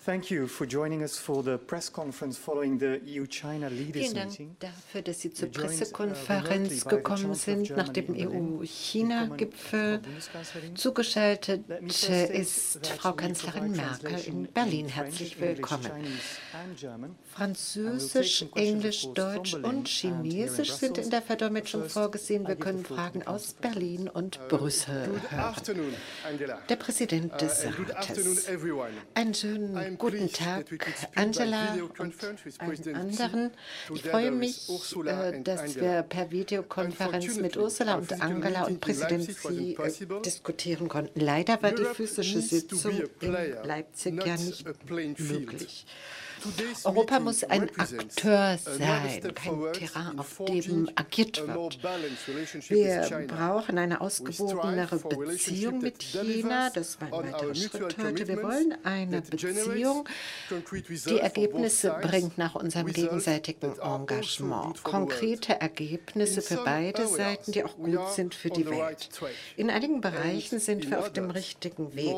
Thank you for joining us for the press conference following the EU-China Leaders Vielen Meeting. Dank dafür, dass Sie zur Pressekonferenz gekommen sind nach dem EU-China-Gipfel. Zugeschaltet ist Frau Kanzlerin Merkel in Berlin. Herzlich willkommen. Französisch, Englisch, Deutsch und Chinesisch sind in der Verdolmetschung vorgesehen. Wir können Fragen aus Berlin und Brüssel hören. Der Präsident des Rates. Einen schönen guten Tag, Angela und allen anderen. Ich freue mich, dass wir per Videokonferenz mit Ursula und Angela und Präsident Xi diskutieren konnten. Leider war die physische Sitzung in Leipzig ja nicht möglich. Europa muss ein Akteur sein, kein Terrain, auf dem agiert wird. Wir brauchen eine ausgewogenere Beziehung mit China. Das war ein weiterer Schritt heute. Wir wollen eine Beziehung, die Ergebnisse bringt nach unserem gegenseitigen Engagement. Konkrete Ergebnisse für beide Seiten, die auch gut sind für die Welt. In einigen Bereichen sind wir auf dem richtigen Weg.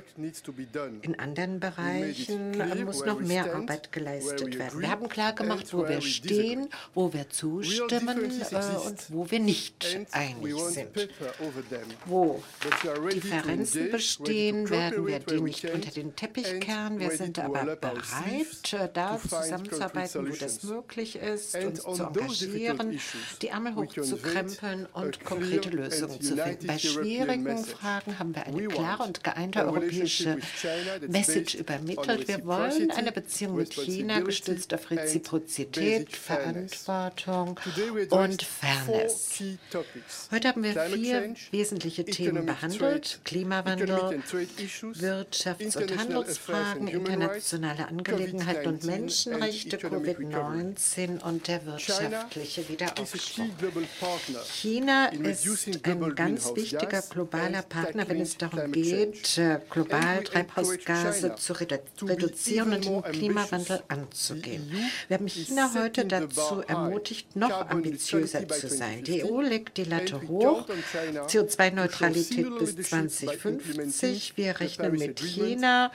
In anderen Bereichen muss noch mehr Arbeit geleistet werden. Wir haben klargemacht, wo wir stehen, wo wir zustimmen und wo wir nicht einig sind. Wo Differenzen bestehen, werden wir die nicht unter den Teppich kehren. Wir sind aber bereit, da zusammenzuarbeiten, wo das möglich ist, uns zu engagieren, die Ärmel hochzukrempeln und konkrete Lösungen zu finden. Bei schwierigen Fragen haben wir eine klare und geeinte europäische Message übermittelt. Wir wollen eine Beziehung mit China gestützt auf Reziprozität, Verantwortung und Fairness. Heute haben wir 4 wesentliche Themen behandelt: Klimawandel, Wirtschafts- und Handelsfragen, internationale Angelegenheiten und Menschenrechte, Covid-19 und der wirtschaftliche Wiederaufschwung. China ist ein ganz wichtiger globaler Partner, wenn es darum geht, global Treibhausgase zu reduzieren und den Klimawandel anzugehen. Wir haben China heute dazu ermutigt, noch ambitiöser zu sein. Die EU legt die Latte hoch, CO2-Neutralität bis 2050. Wir rechnen mit China,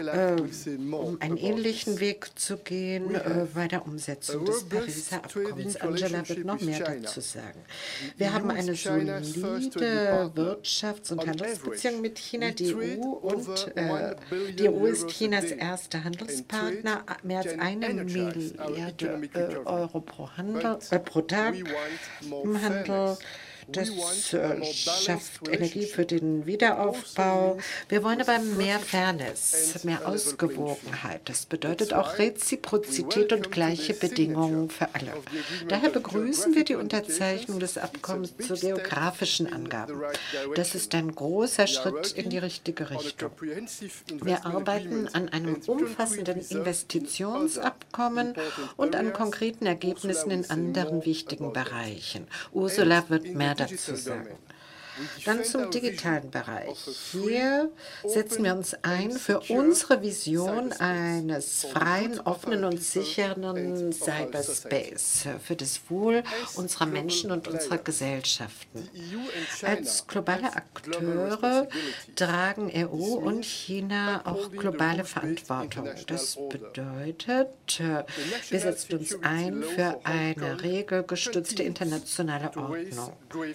um einen ähnlichen Weg zu gehen bei der Umsetzung des Pariser Abkommens. Angela wird noch mehr dazu sagen. Wir haben eine solide Wirtschafts- und Handelsbeziehung mit China. Die EU ist Chinas erster Handelspartner. Mehr als 1 Milliarde Euro pro Tag im Handel. Das schafft Energie für den Wiederaufbau. Wir wollen aber mehr Fairness, mehr Ausgewogenheit. Das bedeutet auch Reziprozität und gleiche Bedingungen für alle. Daher begrüßen wir die Unterzeichnung des Abkommens zu geografischen Angaben. Das ist ein großer Schritt in die richtige Richtung. Wir arbeiten an einem umfassenden Investitionsabkommen und an konkreten Ergebnissen in anderen wichtigen Bereichen. Ursula wird mehr dazu sagen. Dann zum digitalen Bereich. Hier setzen wir uns ein für unsere Vision eines freien, offenen und sicheren Cyberspace für das Wohl unserer Menschen und unserer Gesellschaften. Als globale Akteure tragen EU und China auch globale Verantwortung. Das bedeutet, wir setzen uns ein für eine regelgestützte internationale Ordnung.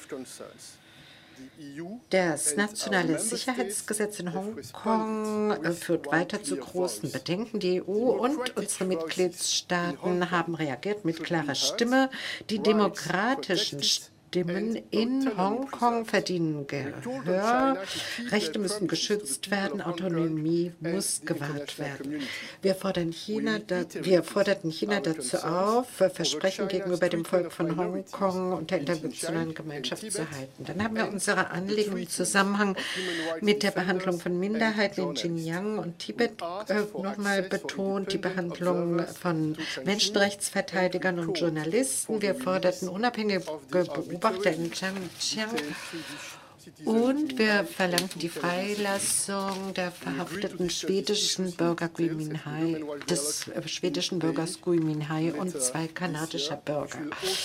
Das nationale Sicherheitsgesetz in Hongkong führt weiter zu großen Bedenken. Die EU und unsere Mitgliedstaaten haben reagiert mit klarer Stimme. Die demokratischen Stimmen in Hongkong verdienen Gehör. Rechte müssen geschützt werden, Autonomie muss gewahrt werden. Wir forderten China dazu auf, Versprechen gegenüber dem Volk von Hongkong und der internationalen Gemeinschaft zu halten. Dann haben wir unsere Anliegen im Zusammenhang mit der Behandlung von Minderheiten in Xinjiang und Tibet nochmal betont, die Behandlung von Menschenrechtsverteidigern und Journalisten. Wir forderten unabhängige Beobachter in Xinjiang Und wir verlangten die Freilassung der verhafteten schwedischen Bürger des schwedischen Bürgers Gui Minhai und 2 kanadischer Bürger.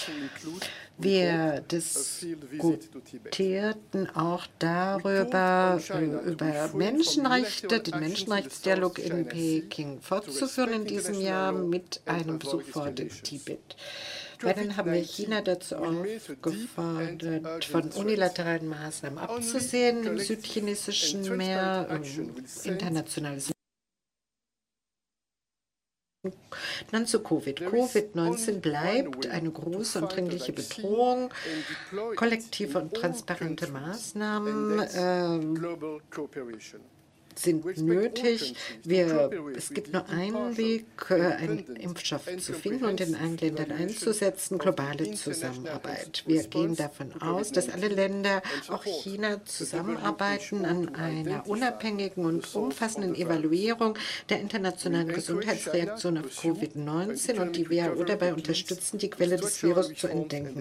Wir diskutierten auch darüber, über Menschenrechte, den Menschenrechtsdialog in Peking fortzuführen in diesem Jahr mit einem Besuch vor Tibet. Dann haben wir China dazu aufgefordert, von unilateralen Maßnahmen abzusehen im südchinesischen Meer, internationales. Dann zu Covid. Covid-19 bleibt eine große und dringliche Bedrohung. Kollektive und transparente Maßnahmen sind nötig. Es gibt nur einen Weg, einen Impfstoff zu finden und in allen Ländern einzusetzen, globale Zusammenarbeit. Wir gehen davon aus, dass alle Länder, auch China, zusammenarbeiten an einer unabhängigen und umfassenden Evaluierung der internationalen Gesundheitsreaktion auf Covid-19 und die WHO dabei unterstützen, die Quelle des Virus zu entdecken.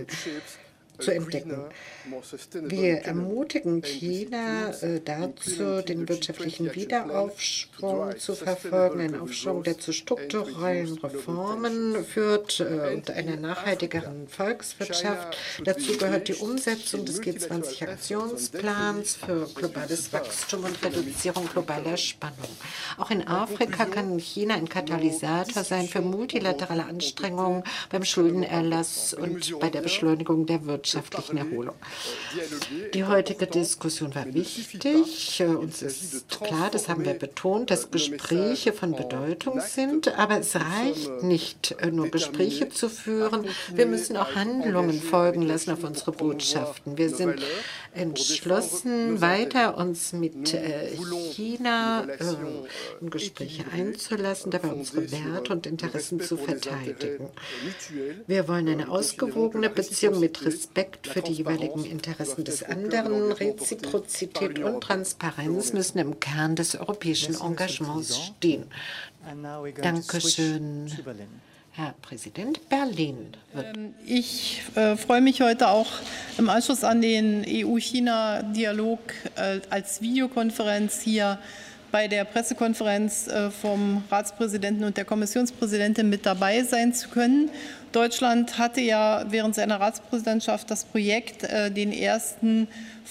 Wir ermutigen China dazu, den wirtschaftlichen Wiederaufschwung zu verfolgen, einen Aufschwung, der zu strukturellen Reformen führt und einer nachhaltigeren Volkswirtschaft. Dazu gehört die Umsetzung des G20-Aktionsplans für globales Wachstum und Reduzierung globaler Spannung. Auch in Afrika kann China ein Katalysator sein für multilaterale Anstrengungen beim Schuldenerlass und bei der Beschleunigung der wirtschaftlichen Erholung. Die heutige Diskussion war wichtig. Uns ist klar, das haben wir betont, dass Gespräche von Bedeutung sind, aber es reicht nicht, nur Gespräche zu führen. Wir müssen auch Handlungen folgen lassen auf unsere Botschaften. Wir sind entschlossen, weiter uns mit China in Gespräche einzulassen, dabei unsere Werte und Interessen zu verteidigen. Wir wollen eine ausgewogene Beziehung mit Respekt für die jeweiligen Interessen des anderen. Reziprozität und Transparenz müssen im Kern des europäischen Engagements stehen. Danke schön, Herr Präsident. Berlin. Ich freue mich heute auch im Anschluss an den EU-China-Dialog als Videokonferenz hier bei der Pressekonferenz vom Ratspräsidenten und der Kommissionspräsidentin mit dabei sein zu können. Deutschland hatte ja während seiner Ratspräsidentschaft das Projekt, den ersten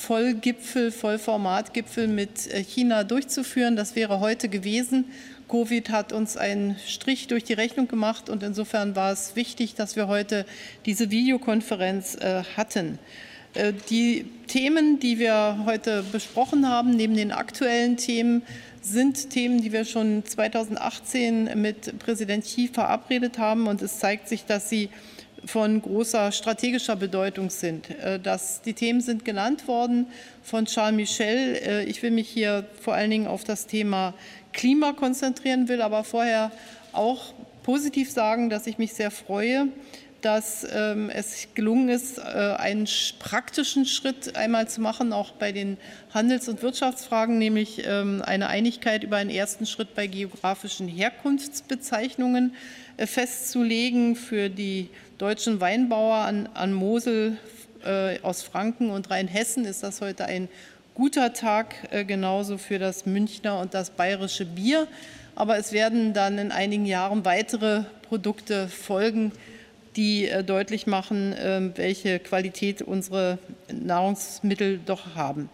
Vollformatgipfel mit China durchzuführen. Das wäre heute gewesen. Covid hat uns einen Strich durch die Rechnung gemacht und insofern war es wichtig, dass wir heute diese Videokonferenz hatten. Die Themen, die wir heute besprochen haben, neben den aktuellen Themen, sind Themen, die wir schon 2018 mit Präsident Xi verabredet haben. Und es zeigt sich, dass sie von großer strategischer Bedeutung sind. Die Themen sind genannt worden von Charles Michel. Ich will mich hier vor allen Dingen auf das Thema Klima konzentrieren, will aber vorher auch positiv sagen, dass ich mich sehr freue, dass es gelungen ist, einen praktischen Schritt einmal zu machen, auch bei den Handels- und Wirtschaftsfragen, nämlich eine Einigkeit über einen ersten Schritt bei geografischen Herkunftsbezeichnungen festzulegen. Für die deutschen Weinbauer an Mosel, aus Franken und Rheinhessen ist das heute ein guter Tag, genauso für das Münchner und das bayerische Bier. Aber es werden dann in einigen Jahren weitere Produkte folgen, die deutlich machen, welche Qualität unsere Nahrungsmittel doch haben.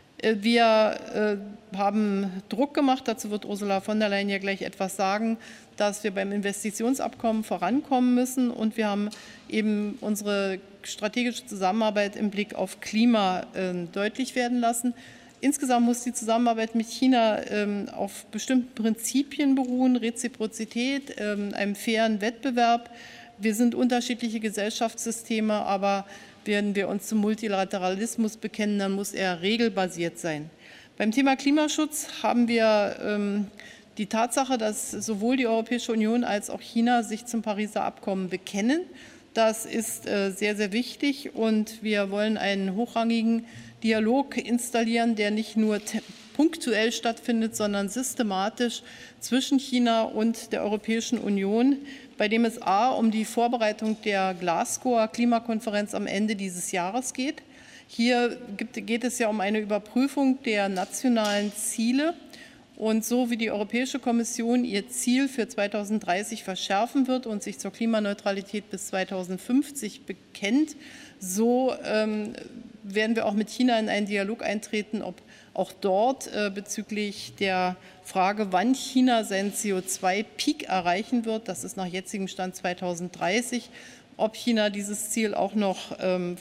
Wir haben Druck gemacht, dazu wird Ursula von der Leyen ja gleich etwas sagen, dass wir beim Investitionsabkommen vorankommen müssen. Und wir haben eben unsere strategische Zusammenarbeit im Blick auf Klima deutlich werden lassen. Insgesamt muss die Zusammenarbeit mit China auf bestimmten Prinzipien beruhen, Reziprozität, einem fairen Wettbewerb. Wir sind unterschiedliche Gesellschaftssysteme, aber wenn wir uns zum Multilateralismus bekennen, dann muss er regelbasiert sein. Beim Thema Klimaschutz haben wir die Tatsache, dass sowohl die Europäische Union als auch China sich zum Pariser Abkommen bekennen. Das ist sehr, sehr wichtig und wir wollen einen hochrangigen Dialog installieren, der nicht nur punktuell stattfindet, sondern systematisch zwischen China und der Europäischen Union, bei dem es a. um die Vorbereitung der Glasgower Klimakonferenz am Ende dieses Jahres geht. Hier geht es ja um eine Überprüfung der nationalen Ziele. Und so wie die Europäische Kommission ihr Ziel für 2030 verschärfen wird und sich zur Klimaneutralität bis 2050 bekennt, so werden wir auch mit China in einen Dialog eintreten, ob auch dort bezüglich der Frage, wann China seinen CO2-Peak erreichen wird, das ist nach jetzigem Stand 2030, ob China dieses Ziel auch noch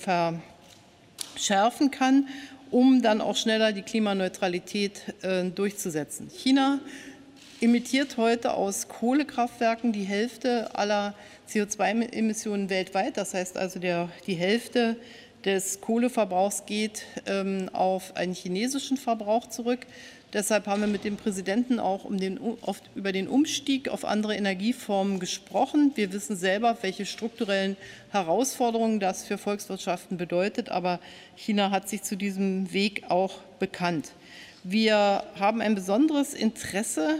verschärfen kann, um dann auch schneller die Klimaneutralität durchzusetzen. China emittiert heute aus Kohlekraftwerken die Hälfte aller CO2-Emissionen weltweit. Das heißt also, die Hälfte des Kohleverbrauchs geht auf einen chinesischen Verbrauch zurück. Deshalb haben wir mit dem Präsidenten auch über den Umstieg auf andere Energieformen gesprochen. Wir wissen selber, welche strukturellen Herausforderungen das für Volkswirtschaften bedeutet, aber China hat sich zu diesem Weg auch bekannt. Wir haben ein besonderes Interesse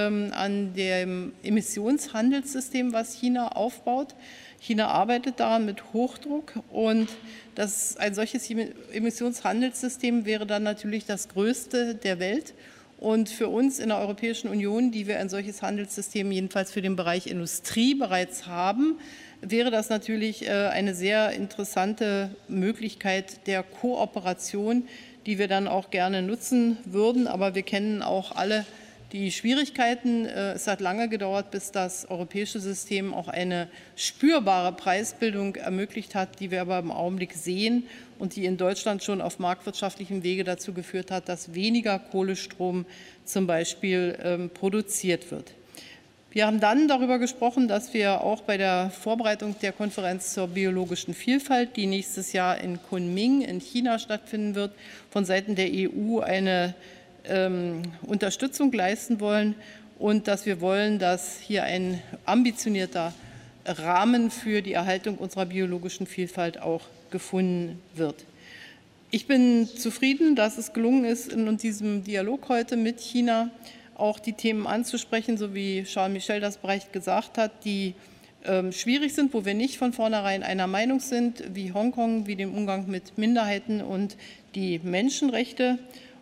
an dem Emissionshandelssystem, was China aufbaut. China arbeitet daran mit Hochdruck und ein solches Emissionshandelssystem wäre dann natürlich das größte der Welt. Und für uns in der Europäischen Union, die wir ein solches Handelssystem jedenfalls für den Bereich Industrie bereits haben, wäre das natürlich eine sehr interessante Möglichkeit der Kooperation, die wir dann auch gerne nutzen würden. Aber wir kennen auch alle die Schwierigkeiten. Es hat lange gedauert, bis das europäische System auch eine spürbare Preisbildung ermöglicht hat, die wir aber im Augenblick sehen und die in Deutschland schon auf marktwirtschaftlichem Wege dazu geführt hat, dass weniger Kohlestrom zum Beispiel produziert wird. Wir haben dann darüber gesprochen, dass wir auch bei der Vorbereitung der Konferenz zur biologischen Vielfalt, die nächstes Jahr in Kunming in China stattfinden wird, von Seiten der EU eine Unterstützung leisten wollen und dass wir wollen, dass hier ein ambitionierter Rahmen für die Erhaltung unserer biologischen Vielfalt auch gefunden wird. Ich bin zufrieden, dass es gelungen ist, in diesem Dialog heute mit China auch die Themen anzusprechen, so wie Charles Michel das bereits gesagt hat, die schwierig sind, wo wir nicht von vornherein einer Meinung sind, wie Hongkong, wie dem Umgang mit Minderheiten und die Menschenrechte.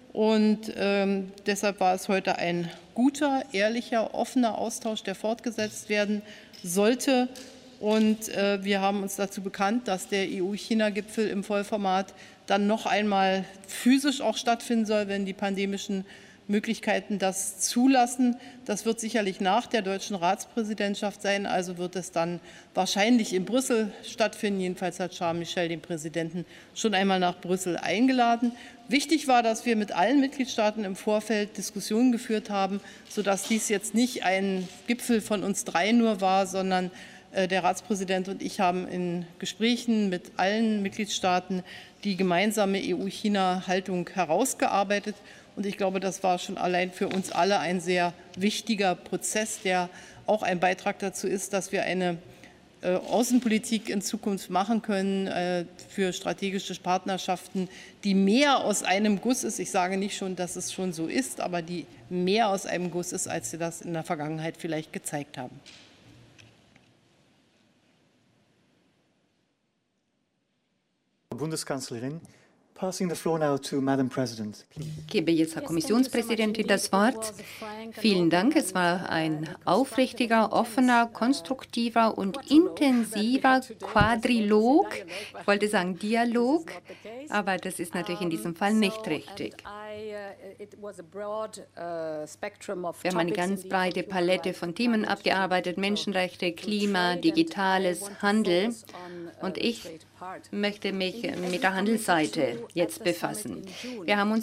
Und deshalb war es heute ein guter, ehrlicher, offener Austausch, der fortgesetzt werden sollte. Und wir haben uns dazu bekannt, dass der EU-China-Gipfel im Vollformat dann noch einmal physisch auch stattfinden soll, wenn die pandemischen Möglichkeiten das zulassen. Das wird sicherlich nach der deutschen Ratspräsidentschaft sein, also wird es dann wahrscheinlich in Brüssel stattfinden. Jedenfalls hat Charles Michel den Präsidenten schon einmal nach Brüssel eingeladen. Wichtig war, dass wir mit allen Mitgliedstaaten im Vorfeld Diskussionen geführt haben, sodass dies jetzt nicht ein Gipfel von uns drei nur war, sondern der Ratspräsident und ich haben in Gesprächen mit allen Mitgliedstaaten die gemeinsame EU-China-Haltung herausgearbeitet. Und ich glaube, das war schon allein für uns alle ein sehr wichtiger Prozess, der auch ein Beitrag dazu ist, dass wir eine Außenpolitik in Zukunft machen können für strategische Partnerschaften, die mehr aus einem Guss ist. Ich sage nicht schon, dass es schon so ist, aber die mehr aus einem Guss ist, als sie das in der Vergangenheit vielleicht gezeigt haben. Bundeskanzlerin, passing the floor now to Madam President. Ich gebe jetzt der Kommissionspräsidentin das Wort. Vielen Dank. Es war ein aufrichtiger, offener, konstruktiver und intensiver Quadrilog. Ich wollte sagen Dialog, aber das ist natürlich in diesem Fall nicht richtig. Wir haben eine ganz breite Palette von Themen abgearbeitet: Menschenrechte, Klima, Digitales, Handel. Und ich möchte mich mit der Handelsseite jetzt befassen. Wir haben uns